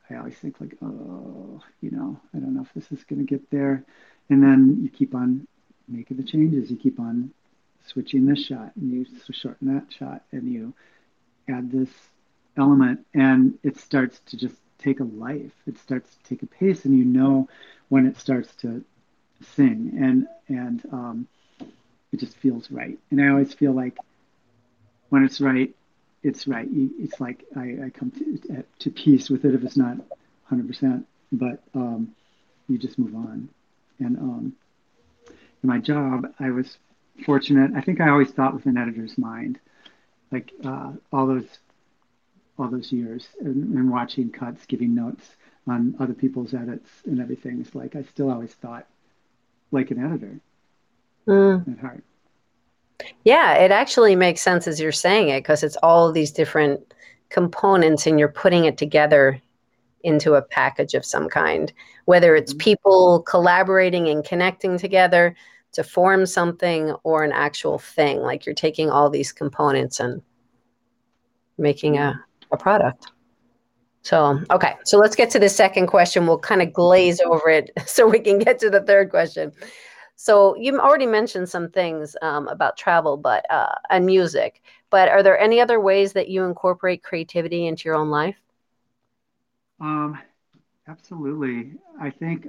I always think like, oh, I don't know if this is going to get there. And then you keep on making the changes. You keep on switching this shot and you shorten that shot and you add this element and it starts to just take a life. It starts to take a pace and when it starts to sing and it just feels right. And I always feel like when it's right, it's right. It's like I come to peace with it if it's not 100%, but you just move on. And in my job, I was fortunate. I think I always thought with an editor's mind, like all those years and watching cuts, giving notes on other people's edits and everything. It's like I still always thought like an editor Mm. at heart. Yeah, it actually makes sense as you're saying it because it's all these different components and you're putting it together into a package of some kind, whether it's Mm-hmm. people collaborating and connecting together to form something or an actual thing. Like you're taking all these components and making Yeah. a product. So, okay, so let's get to the second question. We'll kind of glaze over it so we can get to the third question. So, you already mentioned some things about travel, but and music. But are there any other ways that you incorporate creativity into your own life? Um, Absolutely. I think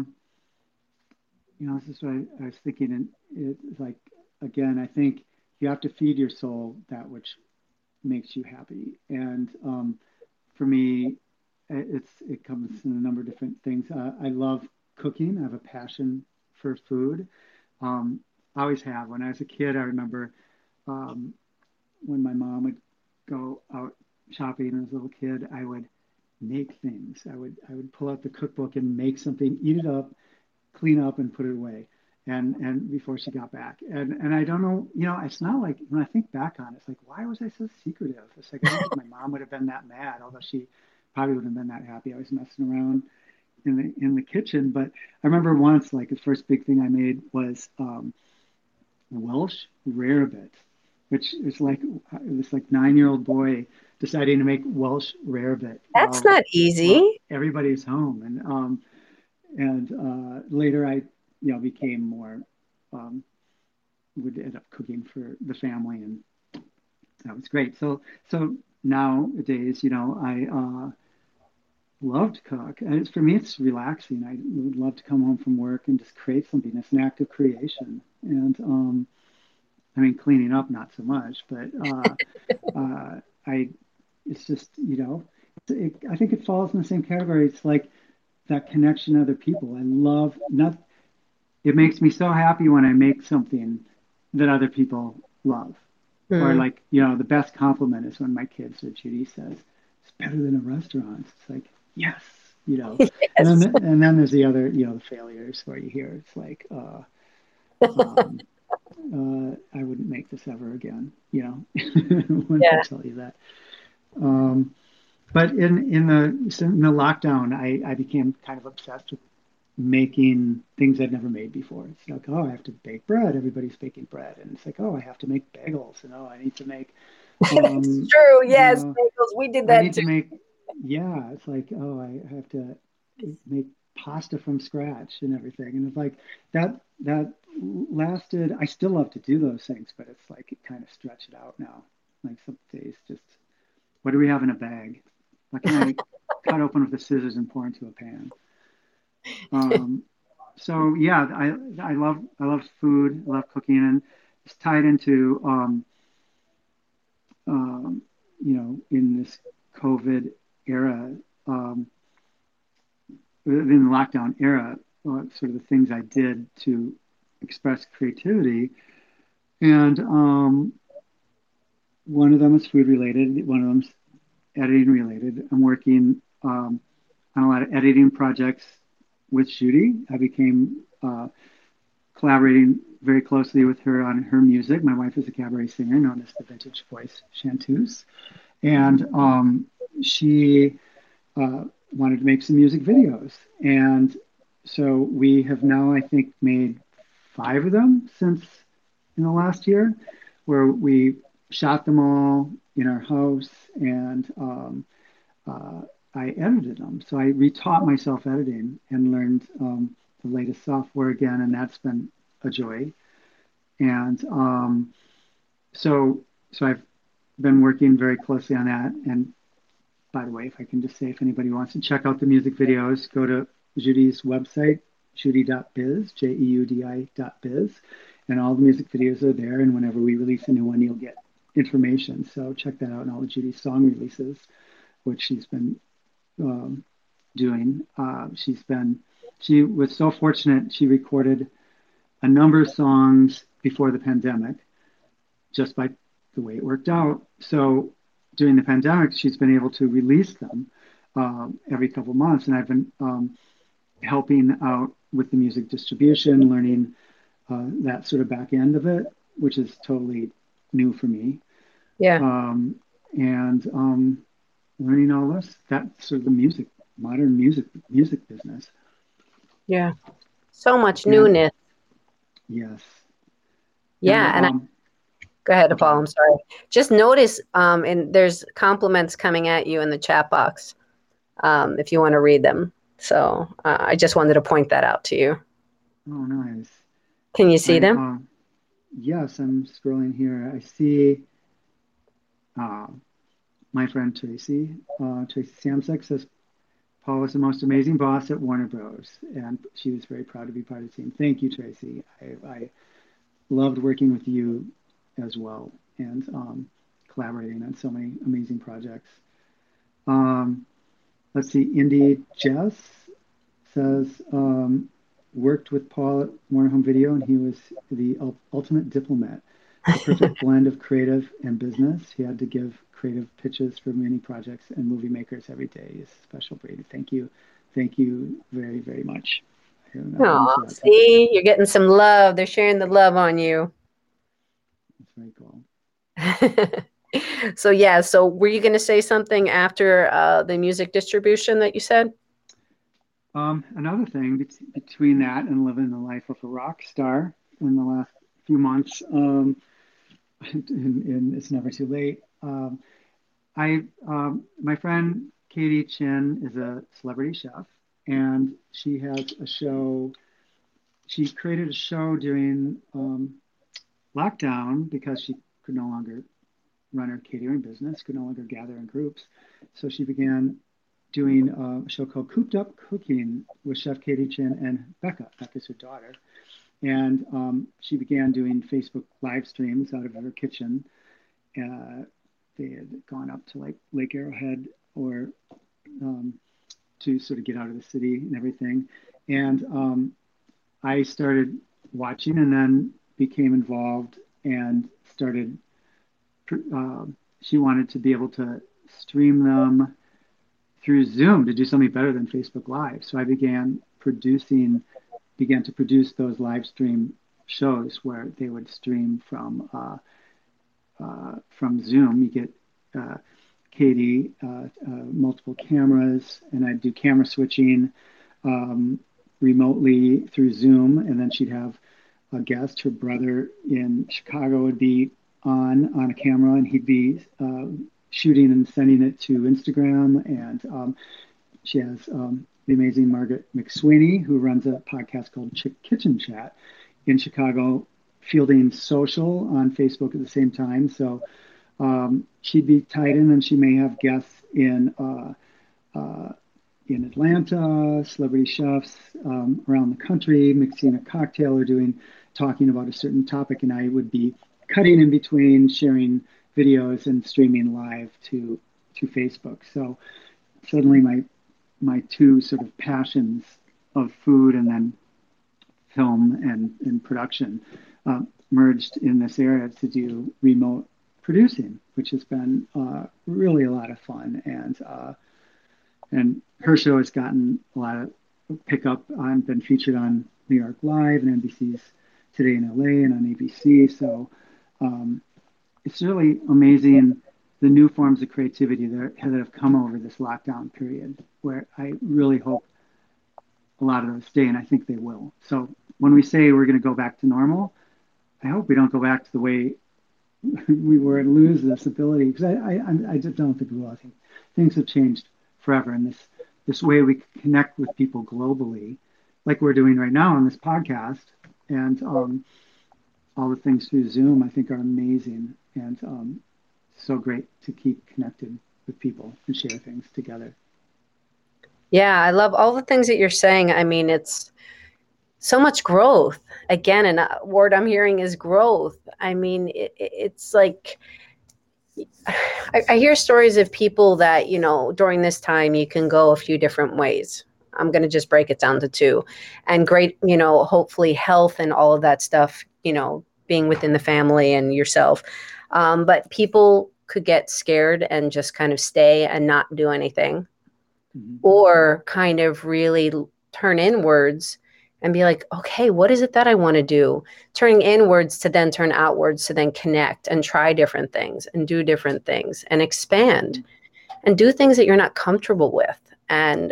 this is what I was thinking, and it's like again, I think you have to feed your soul that which makes you happy. And for me, it comes in a number of different things. I love cooking. I have a passion for food. Um, I always have. When I was a kid, I remember um, when my mom would go out shopping as a little kid, I would make things. I would pull out the cookbook and make something, eat it up, clean up, and put it away. And before she got back, and I don't know, it's not like when I think back on it, it's like why was I so secretive? It's like I don't think my mom would have been that mad, although she probably wouldn't have been that happy. I was messing around in the kitchen, but I remember once, like the first big thing I made was Welsh rarebit, which is like this like 9-year-old boy deciding to make Welsh rarebit That's while not easy. everybody's home. And later I became more um, would end up cooking for the family, and that was great. So nowadays, I love to cook. And for me, it's relaxing. I would love to come home from work and just create something. It's an act of creation, and I mean, cleaning up, not so much, but I, it's just, I think it falls in the same category. It's like that connection to other people. I love, not, it makes me so happy when I make something that other people love. Or Hmm. like, the best compliment is when my kids or Judy says, it's better than a restaurant. It's like, yes, and then, Yes. and then there's the other, the failures where you hear it's like, um, I wouldn't make this ever again, when they Yeah. tell you that. Um, but in the lockdown, I became kind of obsessed with making things I'd never made before. It's like, oh, I have to bake bread. Everybody's baking bread, and it's like, oh, I have to make bagels, and oh, I need to make, It's um, true. you Yes, know, bagels. We did I that need too. to make, yeah. It's like, oh, I have to make pasta from scratch and everything, and it's like that lasted. I still love to do those things, but it's like it kind of stretched out now. Like some days, just what do we have in a bag? What can I cut open with the scissors and pour into a pan? Um, so yeah, I love food, I love cooking, and it's tied into in this COVID era, um, in the lockdown era, sort of the things I did to express creativity, and one of them is food related, one of them's editing related. I'm working on a lot of editing projects with Judy. I became collaborating very closely with her on her music. My wife is a cabaret singer known as the Vintage Voice Chanteuse, and she wanted to make some music videos. And so we have now, I think, made 5 of them since in the last year, where we shot them all in our house and I edited them. So I retaught myself editing and learned the latest software again, and that's been a joy. And so so I've been working very closely on that. And by the way, if I can just say, if anybody wants to check out the music videos, go to Judy's website, judy.biz, Jeudi.biz, and all the music videos are there. And whenever we release a new one, you'll get information. So check that out and all of Judy's song releases, which she's been um, doing. She was so fortunate. She recorded a number of songs before the pandemic just by the way it worked out. So during the pandemic, she's been able to release them every couple of months, and I've been helping out with the music distribution, learning that sort of back end of it, which is totally new for me, Yeah. and learning all this. That's sort of the modern music business. Yeah. So much And newness. yes, and Yeah. And go ahead, go Paul. ahead. I'm sorry. Just notice, and there's compliments coming at you in the chat box, if you want to read them. So I just wanted to point that out to you. Oh, nice. Can you see I them? Yes, I'm scrolling here. I see uh, my friend Tracy. Tracy Samsek says Paul was the most amazing boss at Warner Bros. And she was very proud to be part of the team. Thank you, Tracy. I loved working with you as well and collaborating on so many amazing projects. Um, let's see, Indy Jess says worked with Paul at Warner Home Video, and he was the ultimate diplomat, the perfect blend of creative and business. He had to give creative pitches for many projects and movie makers every day. He's a special breed. Thank you very, very much. I Oh, use that too. see, you're getting some love. They're sharing the love on you. That's very cool. So yeah, so were you going to say something after the music distribution that you said? Another thing between that and living the life of a rock star in the last few months, and it's never too late. My friend Katie Chin is a celebrity chef, and she has a show. She created a show during lockdown because she could no longer run her catering business, could no longer gather in groups. So she began doing a show called Cooped Up Cooking with Chef Katie Chin and Becca. Becca's her daughter. And she began doing Facebook live streams out of her kitchen. Uh, they had gone up to like Lake Arrowhead or um, to sort of get out of the city and everything. And I started watching and then became involved and started. Uh, she wanted to be able to stream them through Zoom to do something better than Facebook Live. So I began to produce those live stream shows where they would stream from Zoom. You get uh, Katie multiple cameras, and I'd do camera switching remotely through Zoom, and then she'd have a guest. Her brother in Chicago would be on a camera, and he'd be shooting and sending it to Instagram. And she has the amazing Margaret McSweeney, who runs a podcast called Kitchen Chat in Chicago, fielding social on Facebook at the same time. So she'd be tied in, and she may have guests uh, in Atlanta, celebrity chefs around the country, mixing a cocktail or talking about a certain topic, and I would be cutting in between, sharing videos and streaming live to Facebook. So suddenly my two sort of passions of food and then film and production merged in this area to do remote producing, which has been really a lot of fun. And her show has gotten a lot of pickup. I've been featured on New York Live and NBC's Today in LA and on ABC. So um, it's really amazing the new forms of creativity that have come over this lockdown period, where I really hope a lot of those stay, and I think they will. So when we say we're going to go back to normal, I hope we don't go back to the way we were and lose this ability because I just don't think we will. I think things have changed forever. And this way we connect with people globally, like we're doing right now on this podcast, and all the things through Zoom, I think are amazing, and so great to keep connected with people and share things together. Yeah, I love all the things that you're saying. I mean, it's so much growth. Again, and a word I'm hearing is growth. I mean, it's like I hear stories of people that, during this time you can go a few different ways. I'm going to just break it down to two. And great, hopefully health and all of that stuff, being within the family and yourself. But people could get scared and just kind of stay and not do anything, Mm-hmm. or kind of really turn inwards and be like, okay, what is it that I want to do? Turning inwards to then turn outwards to then connect and try different things and do different things and expand and do things that you're not comfortable with. And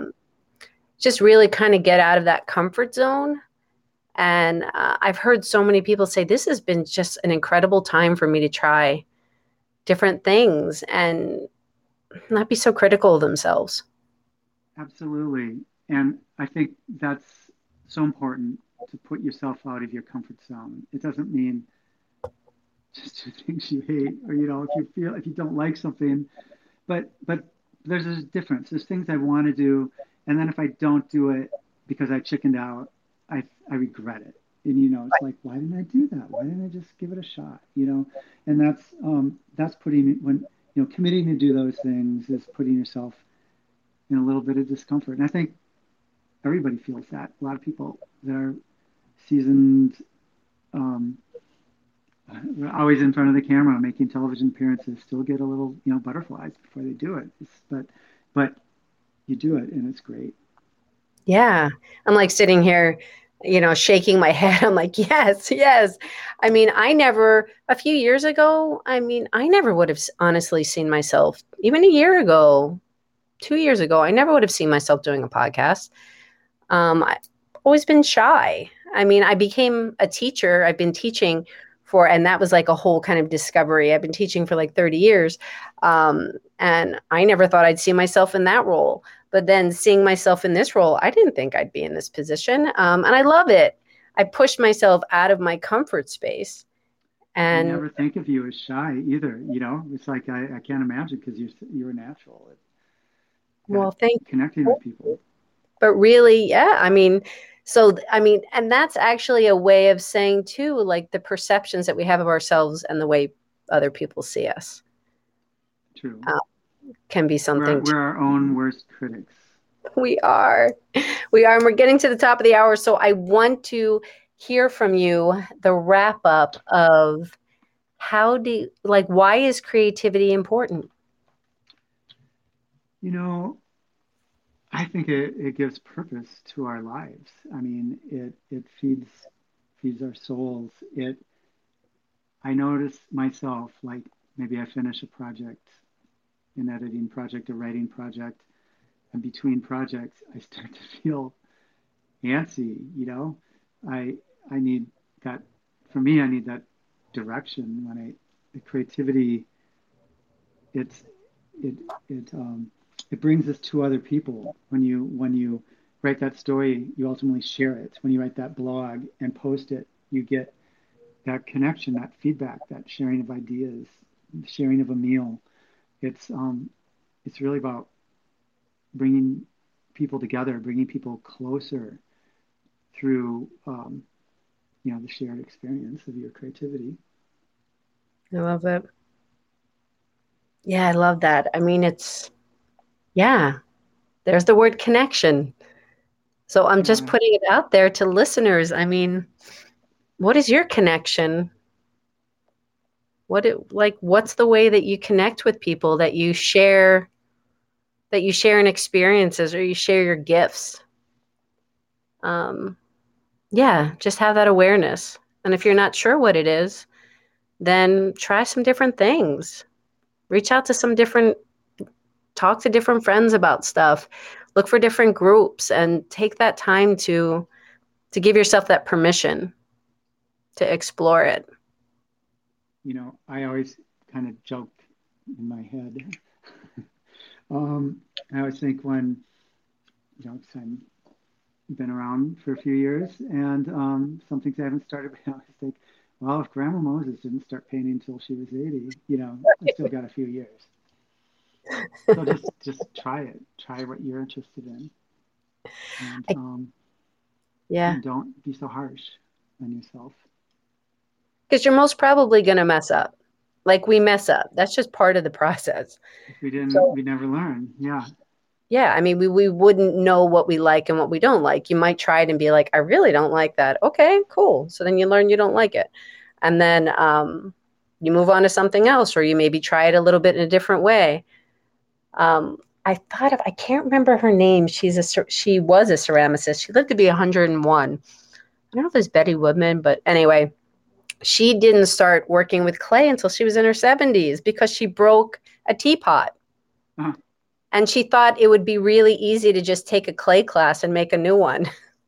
just really kind of get out of that comfort zone. And I've heard so many people say, this has been just an incredible time for me to try different things and not be so critical of themselves. Absolutely. And I think that's so important, to put yourself out of your comfort zone. It doesn't mean just do things you hate, or if you don't like something, but there's a difference. There's things I want to do, and then if I don't do it because I chickened out, I regret it. And it's like, why didn't I do that? Why didn't I just give it a shot? And that's putting when committing to do those things is putting yourself in a little bit of discomfort. And I think everybody feels that. A lot of people that are seasoned, um, always in front of the camera, making television appearances, still get a little, butterflies before they do it. But you do it, and it's great. Yeah. I'm like sitting here, shaking my head. I'm like, yes, yes. I mean, a few years ago, I never would have honestly seen myself, even a year ago, 2 years ago, I never would have seen myself doing a podcast. I've always been shy. I mean, I became a teacher. I've been teaching and that was like a whole kind of discovery. I've been teaching for like 30 years. And I never thought I'd see myself in that role. But then seeing myself in this role, I didn't think I'd be in this position. And I love it. I pushed myself out of my comfort space. I And never think of you as shy either. It's like I can't imagine, because you're natural at well, thank connecting with people. But really, yeah, and that's actually a way of saying too, like the perceptions that we have of ourselves and the way other people see us True. uh, can be We're something. we're our own worst critics. We are, and we're getting to the top of the hour. So I want to hear from you the wrap up of why is creativity important? You know, I think it gives purpose to our lives. I mean, it feeds our souls. I notice myself, like, maybe I finish a project, an editing project, a writing project, and between projects I start to feel antsy. I I need that. For me, I need that direction. The creativity, it's it it it brings us to other people. When you write that story, you ultimately share it. When you write that blog and post it, you get that connection, that feedback, that sharing of ideas, sharing of a meal. It's really about bringing people together, bringing people closer through the shared experience of your creativity. I love it. Yeah, I love that. I mean, yeah, there's the word connection. So I'm just Yeah, putting it out there to listeners. I mean, what is your connection? What's the way that you connect with people, that you share in experiences or you share your gifts? Um, yeah, just have that awareness. And if you're not sure what it is, then try some different things. Reach out to talk to different friends about stuff. Look for different groups and take that time to give yourself that permission to explore it. I always kind of joke in my head I always think when, 'cause I've been around for a few years and some things I haven't started, but I always think, well, if Grandma Moses didn't start painting until she was 80, I still got a few years. So just try it. Try what you're interested in, and I, yeah, don't be so harsh on yourself. because you're most probably going to mess up. Like we mess up. That's just part of the process. If we didn't, So, we never learn. Yeah. yeah, I mean, we wouldn't know what we like and what we don't like. You might try it and be like, I really don't like that. Okay, cool. So then you learn you don't like it. And then you move on to something else, or you maybe try it a little bit in a different way. I can't remember her name. She was a ceramicist. She lived to be 101. I don't know if it was Betty Woodman, but anyway, she didn't start working with clay until she was in her 70s because she broke a teapot. Uh, And she thought it would be really easy to just take a clay class and make a new one.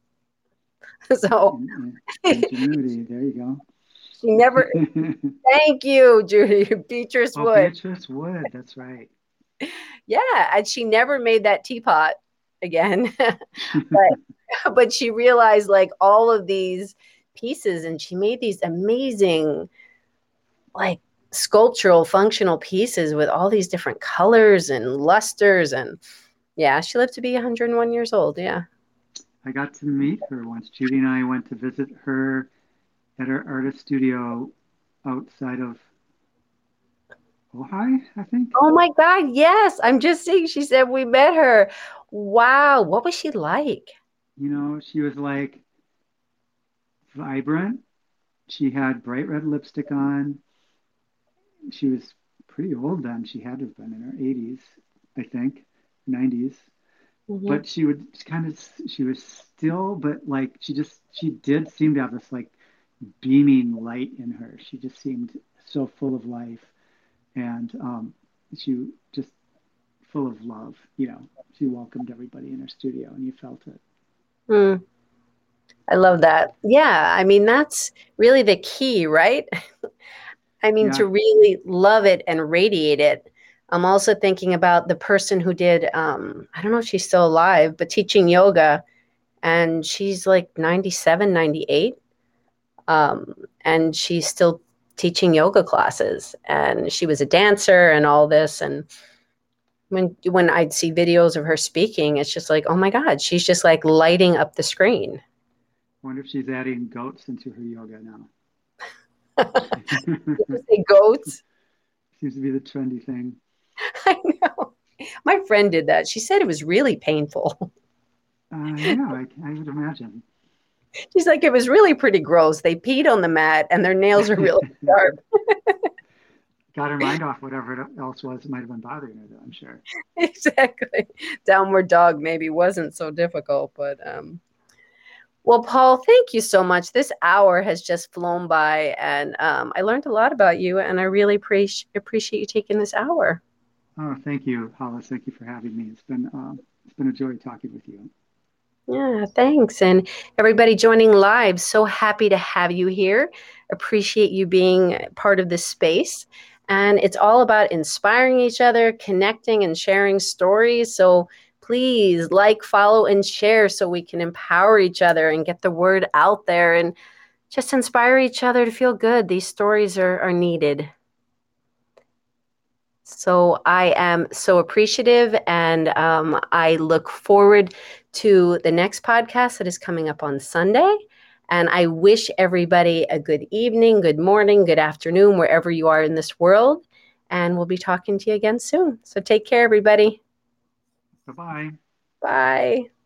So ingenuity. There you she never, go. thank you, Judy, Beatrice Oh, Wood. Beatrice Wood. That's right. Yeah, and she never made that teapot again. but she realized like all of these pieces and she made these amazing like sculptural functional pieces with all these different colors and lusters and yeah, she lived to be 101 years old. Yeah. I got to meet her once. Judy and I went to visit her at her artist studio outside of Ojai, I think. Oh my God, yes. I'm just seeing she said we met her. Wow, what was she like? She was like vibrant. She had bright red lipstick on. She was pretty old then. She had to have been in her 80s, I think, 90s. Hmm. But she was still, but like she did seem to have this like beaming light in her. She just seemed so full of life and she just full of love. She welcomed everybody in her studio and you felt it. Mm, I love that. Yeah, I mean, that's really the key, right? I mean, Yeah, to really love it and radiate it. I'm also thinking about the person who did, I don't know if she's still alive, but teaching yoga, and she's like 97, 98. And she's still teaching yoga classes. And she was a dancer and all this. And when I'd see videos of her speaking, it's just like, oh my God, she's just like lighting up the screen. I wonder if she's adding goats into her yoga now. Did you say goats? Seems to be the trendy thing. I know. My friend did that. She said it was really painful. Yeah, I would imagine. She's like, it was really pretty gross. They peed on the mat and their nails are really sharp. Got her mind off whatever else was might have been bothering her, though, I'm sure. Exactly. Downward dog maybe wasn't so difficult, but well, Paul, thank you so much. This hour has just flown by, and I learned a lot about you, and I really appreciate you taking this hour. Oh, thank you, Hollis. Thank you for having me. It's been a joy talking with you. Yeah, thanks. And everybody joining live, so happy to have you here. Appreciate you being part of this space. And it's all about inspiring each other, connecting, and sharing stories. So please like, follow, and share so we can empower each other and get the word out there and just inspire each other to feel good. These stories are needed. So I am so appreciative, and I look forward to the next podcast that is coming up on Sunday. And I wish everybody a good evening, good morning, good afternoon, wherever you are in this world. And we'll be talking to you again soon. So take care, everybody. Bye bye. Bye.